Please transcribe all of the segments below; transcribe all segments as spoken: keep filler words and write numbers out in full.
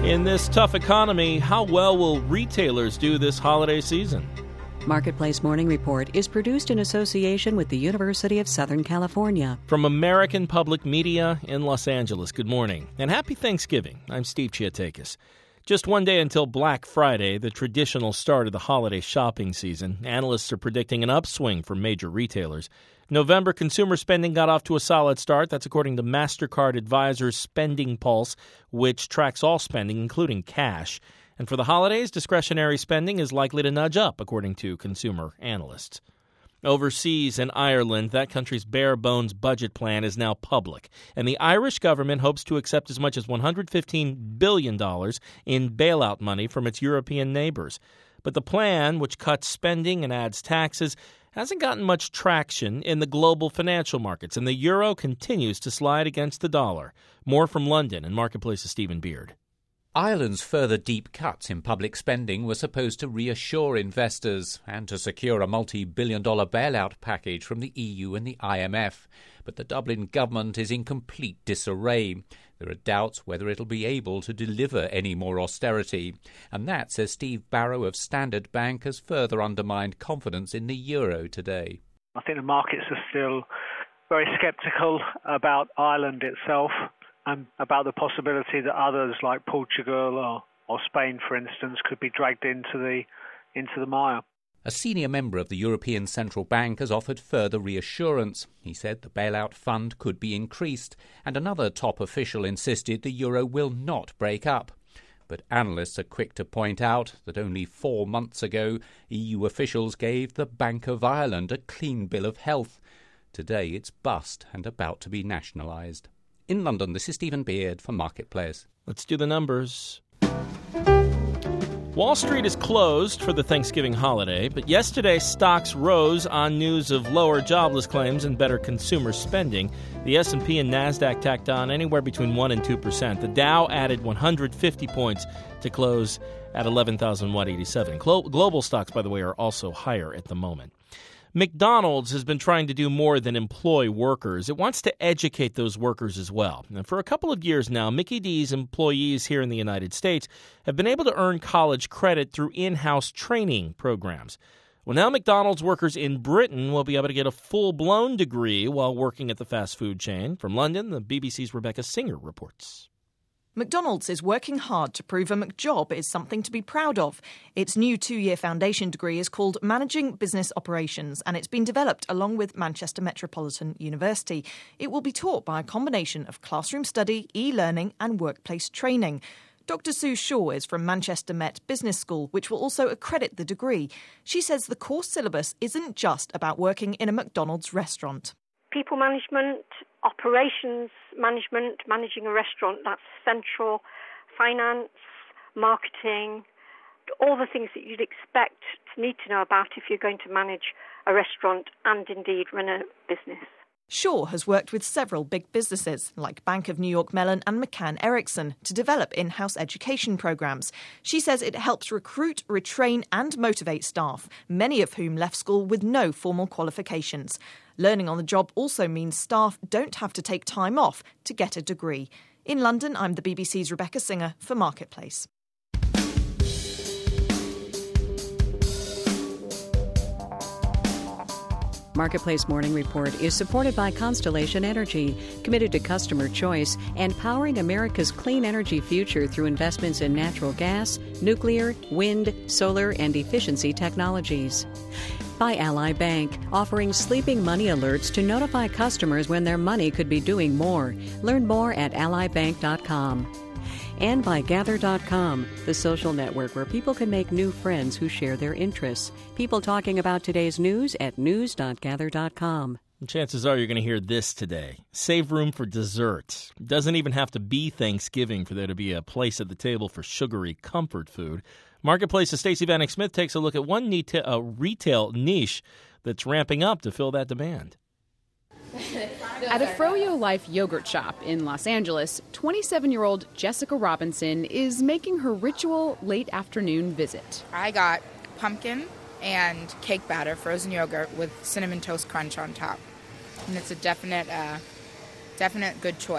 In this tough economy, how well will retailers do this holiday season? Marketplace Morning Report is produced in association with the University of Southern California. From American Public Media in Los Angeles, good morning and happy Thanksgiving. I'm Steve Chiatakis. Just one day until Black Friday, the traditional start of the holiday shopping season, analysts are predicting an upswing for major retailers. November consumer spending got off to a solid start. That's according to MasterCard Advisor's Spending Pulse, which tracks all spending, including cash. And for the holidays, discretionary spending is likely to nudge up, according to consumer analysts. Overseas in Ireland, that country's bare-bones budget plan is now public, and the Irish government hopes to accept as much as one hundred fifteen billion dollars in bailout money from its European neighbors. But the plan, which cuts spending and adds taxes, hasn't gotten much traction in the global financial markets, and the euro continues to slide against the dollar. More from London and Marketplace's Stephen Beard. Ireland's further deep cuts in public spending were supposed to reassure investors and to secure a multi-billion dollar bailout package from the E U and the I M F. But the Dublin government is in complete disarray. There are doubts whether it'll be able to deliver any more austerity. And that, says Steve Barrow of Standard Bank, has further undermined confidence in the euro today. I think the markets are still very sceptical about Ireland itself, and about the possibility that others like Portugal or, or Spain, for instance, could be dragged into the into the mire. A senior member of the European Central Bank has offered further reassurance. He said the bailout fund could be increased, and another top official insisted the euro will not break up. But analysts are quick to point out that only four months ago, E U officials gave the Bank of Ireland a clean bill of health. Today it's bust and about to be nationalised. In London, this is Stephen Beard for Marketplace. Let's do the numbers. Wall Street is closed for the Thanksgiving holiday, but yesterday stocks rose on news of lower jobless claims and better consumer spending. The S and P and NASDAQ tacked on anywhere between one and two percent. The Dow added one hundred fifty points to close at eleven thousand one hundred eighty-seven. Glo- global stocks, by the way, are also higher at the moment. McDonald's has been trying to do more than employ workers. It wants to educate those workers as well. And for a couple of years now, Mickey D's employees here in the United States have been able to earn college credit through in-house training programs. Well, now McDonald's workers in Britain will be able to get a full-blown degree while working at the fast food chain. From London, the B B C's Rebecca Singer reports. McDonald's is working hard to prove a McJob is something to be proud of. Its new two-year foundation degree is called Managing Business Operations, and it's been developed along with Manchester Metropolitan University. It will be taught by a combination of classroom study, e-learning and workplace training. Doctor Sue Shaw is from Manchester Met Business School, which will also accredit the degree. She says the course syllabus isn't just about working in a McDonald's restaurant. People management, operations management, managing a restaurant, that's central, finance, marketing, all the things that you'd expect to need to know about if you're going to manage a restaurant and indeed run a business. Shaw has worked with several big businesses like Bank of New York Mellon and McCann Erickson to develop in-house education programs. She says it helps recruit, retrain and motivate staff, many of whom left school with no formal qualifications. Learning on the job also means staff don't have to take time off to get a degree. In London, I'm the B B C's Rebecca Singer for Marketplace. Marketplace Morning Report is supported by Constellation Energy, committed to customer choice and powering America's clean energy future through investments in natural gas, nuclear, wind, solar, and efficiency technologies. By Ally Bank, offering sleeping money alerts to notify customers when their money could be doing more. Learn more at ally bank dot com. And by Gather dot com, the social network where people can make new friends who share their interests. People talking about today's news at news dot gather dot com. Chances are you're going to hear this today. Save room for dessert. It doesn't even have to be Thanksgiving for there to be a place at the table for sugary comfort food. Marketplace's Stacey Vanek Smith takes a look at one neat uh, retail niche that's ramping up to fill that demand. At a Froyo Life yogurt shop in Los Angeles, twenty-seven-year-old Jessica Robinson is making her ritual late afternoon visit. I got pumpkin and cake batter, frozen yogurt with cinnamon toast crunch on top. And it's a definite, uh, definite good choice.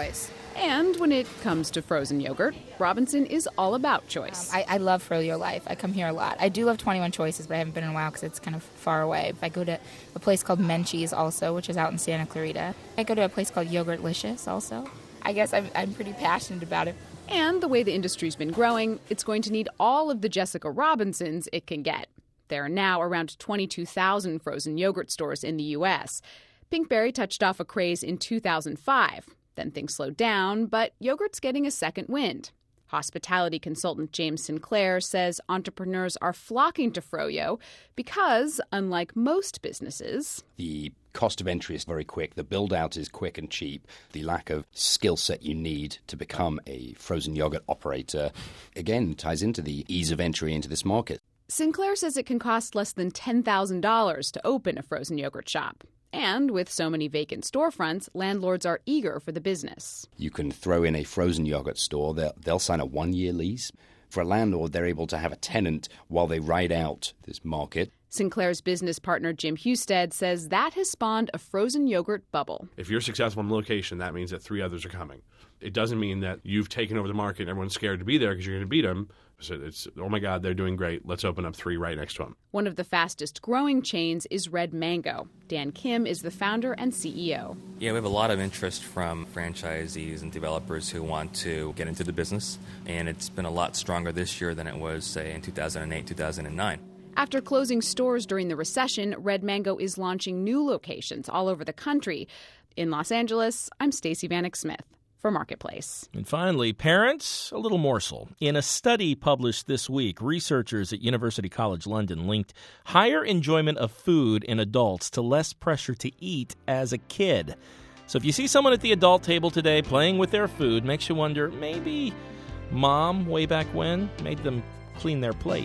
And when it comes to frozen yogurt, Robinson is all about choice. Um, I, I love Froyo Life. I come here a lot. I do love twenty-one Choices, but I haven't been in a while because it's kind of far away. I go to a place called Menchie's also, which is out in Santa Clarita. I go to a place called Yogurtlicious also. I guess I'm, I'm pretty passionate about it. And the way the industry's been growing, it's going to need all of the Jessica Robinsons it can get. There are now around twenty-two thousand frozen yogurt stores in the U S. Pinkberry touched off a craze in two thousand five. Then things slowed down, but yogurt's getting a second wind. Hospitality consultant James Sinclair says entrepreneurs are flocking to Froyo because, unlike most businesses, the cost of entry is very quick, the build-out is quick and cheap, the lack of skill set you need to become a frozen yogurt operator, again, ties into the ease of entry into this market. Sinclair says it can cost less than ten thousand dollars to open a frozen yogurt shop. And with so many vacant storefronts, landlords are eager for the business. You can throw in a frozen yogurt store. They'll, they'll sign a one-year lease. For a landlord, they're able to have a tenant while they ride out this market. Sinclair's business partner Jim Husted says that has spawned a frozen yogurt bubble. If you're successful in one location, that means that three others are coming. It doesn't mean that you've taken over the market and everyone's scared to be there because you're going to beat them. So it's, oh my God, they're doing great. Let's open up three right next to them. One of the fastest growing chains is Red Mango. Dan Kim is the founder and C E O. Yeah, we have a lot of interest from franchisees and developers who want to get into the business. And it's been a lot stronger this year than it was, say, in two thousand eight, two thousand nine. After closing stores during the recession, Red Mango is launching new locations all over the country. In Los Angeles, I'm Stacey Vanek Smith for Marketplace. And finally, parents, a little morsel. In a study published this week, researchers at University College London linked higher enjoyment of food in adults to less pressure to eat as a kid. So if you see someone at the adult table today playing with their food, makes you wonder, maybe mom, way back when, made them clean their plate.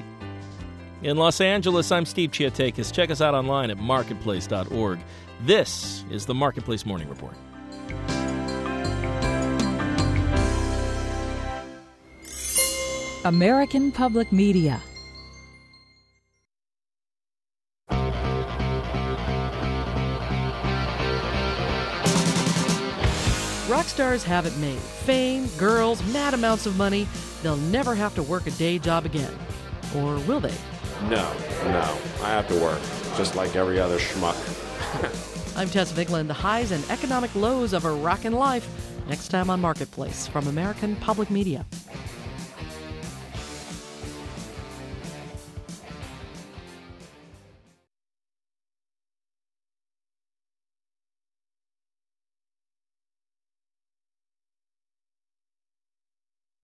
In Los Angeles, I'm Steve Chiatakis. Check us out online at marketplace dot org. This is the Marketplace Morning Report. American Public Media. Rock stars have it made. Fame, girls, mad amounts of money. They'll never have to work a day job again. Or will they? No, no. I have to work, just like every other schmuck. I'm Tess Vigeland. The highs and economic lows of a rockin' life. Next time on Marketplace from American Public Media.